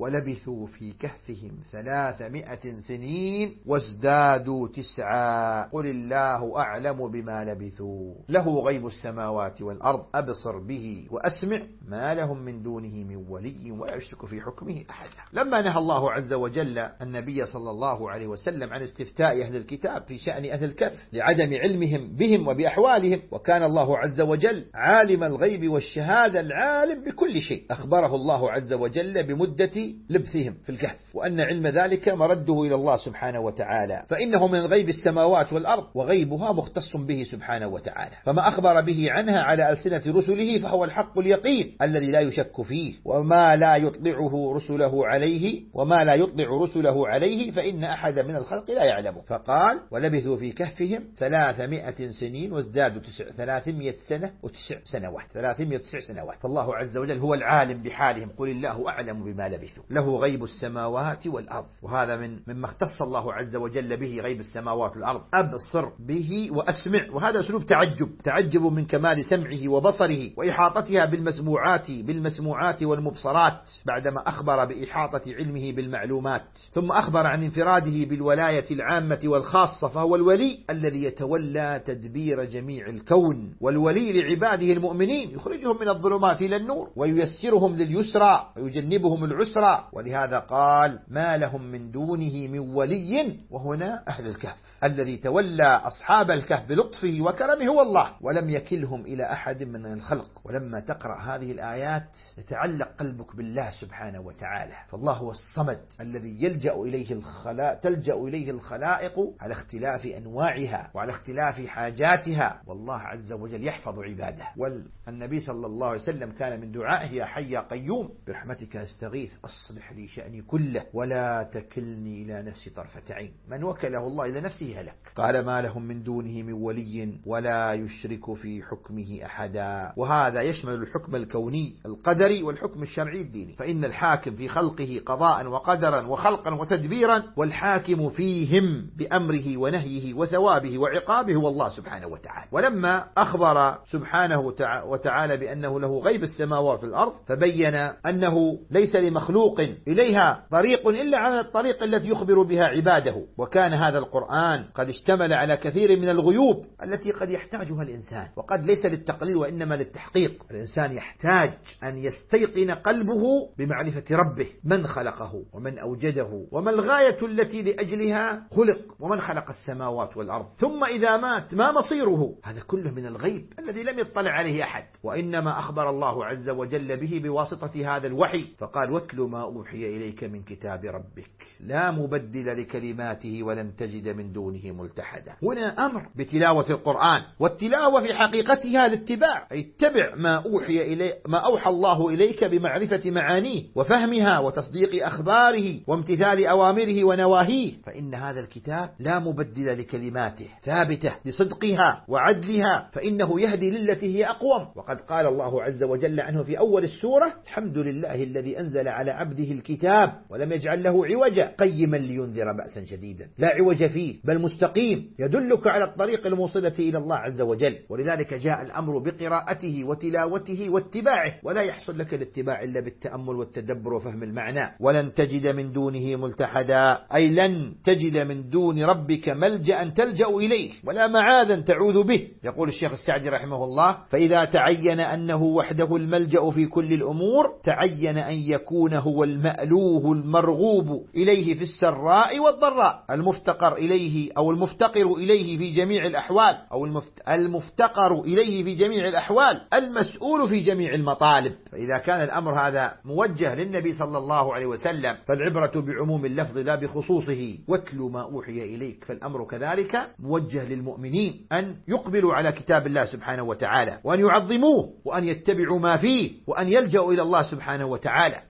ولبثوا في كهفهم 300 سنين وازدادوا 9 قل الله أعلم بما لبثوا له غيب السماوات والأرض أبصر به وأسمع ما لهم من دونه من ولي ولا يشرك في حكمه أحدا. لما نهى الله عز وجل النبي صلى الله عليه وسلم عن استفتاء أهل الكتاب في شأن أهل الكهف لعدم علمهم بهم وبأحوالهم، وكان الله عز وجل عالم الغيب والشهادة العالم بكل شيء، أخبره الله عز وجل بمدة لبثهم في الكهف، وأن علم ذلك مرده إلى الله سبحانه وتعالى، فإنه من غيب السماوات والأرض وغيبها مختص به سبحانه وتعالى، فما أخبر به عنها على ألسنة رسله فهو الحق اليقين الذي لا يشك فيه، وما لا يطلع رسله عليه فإن أحد من الخلق لا يعلمه. فقال ولبثوا في كهفهم 300 سنين وازدادوا 300 سنة و9 سنوات 309 سنوات. فالله عز وجل هو العالم بحالهم، قل الله أعلم بما لبثوا له غيب السماوات والأرض، وهذا مما اختص الله عز وجل به غيب السماوات والأرض، أبصر به وأسمع، وهذا أسلوب تعجب من كمال سمعه وبصره وإحاطتها بالمسموعات والمبصرات، بعدما أخبر بإحاطة علمه بالمعلومات، ثم أخبر عن انفراده بالولاية العامة والخاصة، فهو الولي الذي يتولى تدبير جميع الكون، والولي لعباده المؤمنين يخرجهم من الظلمات إلى النور وييسرهم لليسرى ويجنبهم العسرى، ولهذا قال ما لهم من دونه من ولي، وهنا أهل الكهف الذي تولى أصحاب الكهف بلطفه وكرمه هو الله، ولم يكلهم إلى أحد من الخلق. ولما تقرأ هذه الآيات يتعلق قلبك بالله سبحانه وتعالى، فالله هو الصمد الذي تلجأ إليه الخلائق على اختلاف أنواعها وعلى اختلاف حاجاتها، والله عز وجل يحفظ عباده. والنبي صلى الله عليه وسلم كان من دعائه يا حي يا قيوم برحمتك أستغيث أصلح لي شأني كله ولا تكلني إلى نفسي طرفة عين، من وكله الله إلى نفسه هلك. قال ما لهم من دونه من ولي ولا يشرك في حكمه أحدا، وهذا يشمل الحكم الكوني القدري والحكم الشرعي الديني، فإن الحاكم في خلقه قضاء وقدرا وخلقا وتدبيرا، والحاكم فيهم بأمره ونهيه وثوابه وعقابه هو الله سبحانه وتعالى. ولما أخبر سبحانه وتعالى بأنه له غيب السماوات والأرض فبين أنه ليس لمخلوق إليها طريق إلا على الطريق التي يخبر بها عباده، وكان هذا القرآن قد اشتمل على كثير من الغيوب التي قد يحتاجها الإنسان، وقد ليس للتقليل وإنما للتحقيق. الإنسان يحتاج أن يستيقن قلبه بمعرفة ربه، من خلقه ومن أوجده وما الغاية التي لأجلها خلق، ومن خلق السماوات والأرض، ثم إذا مات ما مصيره. هذا كله من الغيب الذي لم يطلع عليه أحد، وإنما أخبر الله عز وجل به بواسطة هذا الوحي، فقال واتل ما أوحي إليك من كتاب ربك لا مبدل لكلماته ولن تجد من دونه ملتحدا. هنا أمر بتلاوة القرآن، والتلاوة في حقيقتها الاتباع، أي اتبع ما أوحى الله إليك بمعرفة معانيه وفهمها وتصديق أخباره وامتثال أوامره ونواهيه، فإن هذا الكتاب لا مبدل لكلماته ثابتة لصدقها وعدلها، فإنه يهدي للتي هي أقوم. وقد قال الله عز وجل عنه في أول السورة الحمد لله الذي أنزل على عبده الكتاب ولم يجعل له عوجا قيما لينذر بأسا شديدا، لا عوج فيه بل مستقيم يدلك على الطريق الموصلة إلى الله عز وجل. ولذلك جاء الأمر بقراءته وتلاوته واتباعه، ولا يحصل لك الاتباع إلا بالتأمل والتدبر وفهم المعنى. ولن تجد من دونه ملتحدا، أي لن تجد من دون ربك ملجأ تلجأ إليه ولا معاذا تعوذ به. يقول الشيخ السعدي رحمه الله فإذا تعين أنه وحده الملجأ في كل الأمور تعين أن يكون هو المألوه المرغوب إليه في السراء والضراء، المفتقر إليه أو المفتقر إليه في جميع الأحوال، أو المفتقر إليه في جميع الأحوال، المسؤول في جميع المطالب. فإذا كان الأمر هذا موجه للنبي صلى الله عليه وسلم فالعبرة بعموم اللفظ لا بخصوصه، واتل ما أوحي إليك، فالأمر كذلك موجه للمؤمنين أن يقبلوا على كتاب الله سبحانه وتعالى وأن يعظموه وأن يتبعوا ما فيه وأن يلجأوا إلى الله سبحانه وتعالى.